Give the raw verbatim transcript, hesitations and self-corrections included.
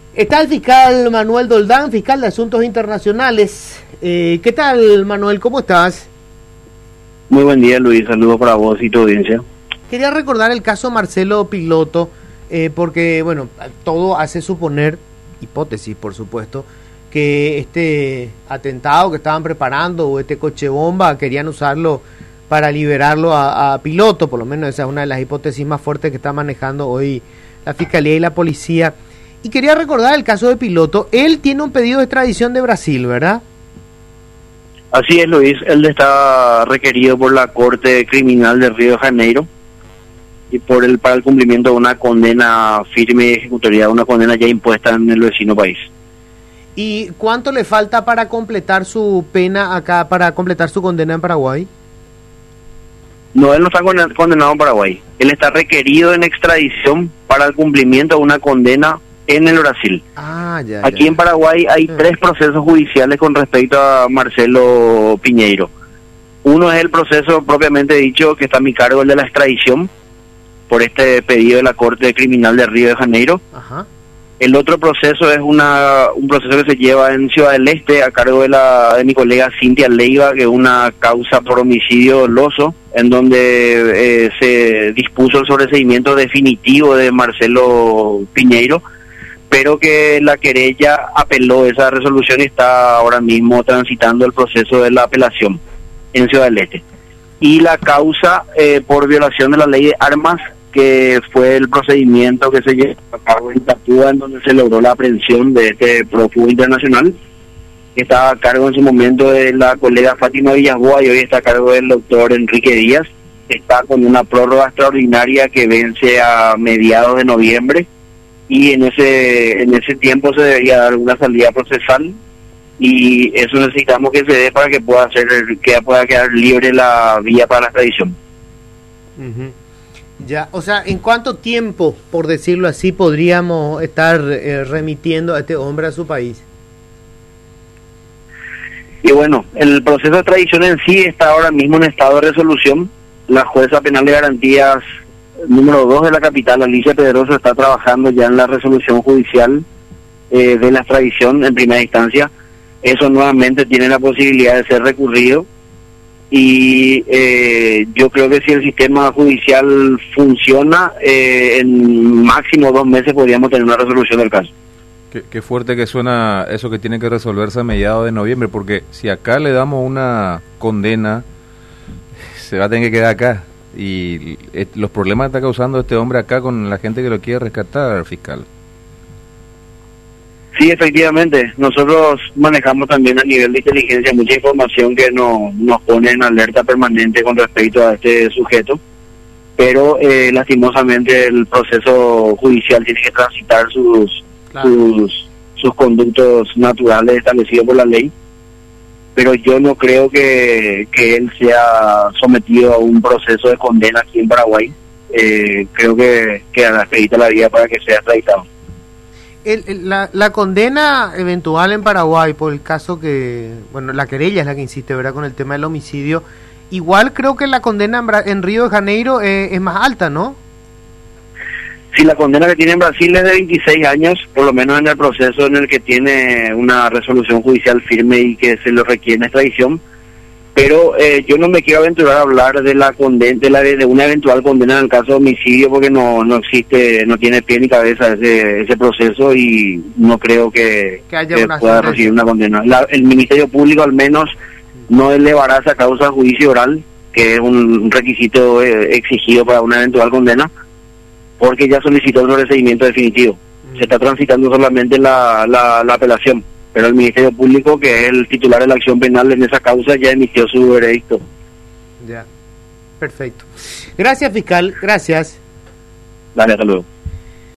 Está el fiscal Manuel Doldán, fiscal de Asuntos Internacionales. Eh, ¿Qué tal, Manuel? ¿Cómo estás? Muy buen día, Luis. Saludos para vos y tu audiencia. Quería recordar el caso Marcelo Piloto, eh, porque, bueno, todo hace suponer, hipótesis, por supuesto, que este atentado que estaban preparando o este coche bomba querían usarlo para liberarlo a, a Piloto. Por lo menos esa es una de las hipótesis más fuertes que está manejando hoy la Fiscalía y la Policía. Y quería recordar el caso de Piloto. Él tiene un pedido de extradición de Brasil, ¿verdad? Así es, Luis. Él está requerido por la Corte Criminal de Río de Janeiro y por el para el cumplimiento de una condena firme y ejecutoriada, una condena ya impuesta en el vecino país. ¿Y cuánto le falta para completar su pena acá, para completar su condena en Paraguay? No, él no está condenado en Paraguay. Él está requerido en extradición para el cumplimiento de una condena en el Brasil. Ah, ya, Aquí ya. en Paraguay hay Ah. tres procesos judiciales con respecto a Marcelo Piñeiro. Uno es el proceso propiamente dicho, que está a mi cargo, el de la extradición, por este pedido de la Corte Criminal de Río de Janeiro. Ajá. El otro proceso es una un proceso que se lleva en Ciudad del Este a cargo de la de mi colega Cintia Leiva, que es una causa por homicidio doloso, en donde eh, se dispuso el sobreseimiento definitivo de Marcelo Piñeiro, pero que la querella apeló esa resolución y está ahora mismo transitando el proceso de la apelación en Ciudad del Este. Y la causa eh, por violación de la ley de armas, que fue el procedimiento que se llevó a cabo en Tacuba, en donde se logró la aprehensión de este prófugo internacional, que estaba a cargo en su momento de la colega Fátima Villasboa y hoy está a cargo del doctor Enrique Díaz. Está con una prórroga extraordinaria que vence a mediados de noviembre, y en ese en ese tiempo se debería dar una salida procesal, y eso necesitamos que se dé para que pueda hacer que pueda quedar libre la vía para la extradición. Uh-huh. Ya, o sea, ¿en cuánto tiempo, por decirlo así, podríamos estar eh, remitiendo a este hombre a su país? Y bueno, el proceso de extradición en sí está ahora mismo en estado de resolución. La jueza penal de garantías número dos de la capital, Alicia Pedroso, está trabajando ya en la resolución judicial eh, de la extradición en primera instancia. Eso nuevamente tiene la posibilidad de ser recurrido, y eh, yo creo que si el sistema judicial funciona, eh, en máximo dos meses podríamos tener una resolución del caso. Qué, qué fuerte que suena eso, que tiene que resolverse a mediados de noviembre, porque si acá le damos una condena, se va a tener que quedar acá. Y eh, los problemas que está causando este hombre acá con la gente que lo quiere rescatar, fiscal. Sí, efectivamente. Nosotros manejamos también a nivel de inteligencia mucha información que no, nos pone en alerta permanente con respecto a este sujeto, pero eh, lastimosamente el proceso judicial tiene que transitar sus, Claro. sus sus conductos naturales establecidos por la ley, pero yo no creo que, que él sea sometido a un proceso de condena aquí en Paraguay. Eh, creo que, que acredita la vía para que sea extraditado. El, el, la, la condena eventual en Paraguay por el caso que, bueno, la querella es la que insiste, ¿verdad?, con el tema del homicidio. Igual creo que la condena en, Bra en Río de Janeiro eh, es más alta, ¿no? Sí, la condena que tiene en Brasil es de veintiséis años, por lo menos en el proceso en el que tiene una resolución judicial firme y que se le requiere extradición. Pero eh, yo no me quiero aventurar a hablar de la condena, de, la, de una eventual condena en el caso de homicidio, porque no no existe, no tiene pie ni cabeza ese ese proceso, y no creo que, Que haya que una pueda sentencia. recibir una condena. La, el Ministerio Público al menos no elevará esa causa a juicio oral, que es un requisito eh, exigido para una eventual condena, porque ya solicitó el sobreseimiento definitivo. Se está transitando solamente la, la, la apelación, pero el Ministerio Público, que es el titular de la acción penal en esa causa, ya emitió su veredicto. Ya, perfecto. Gracias, fiscal, gracias. Dale, hasta luego.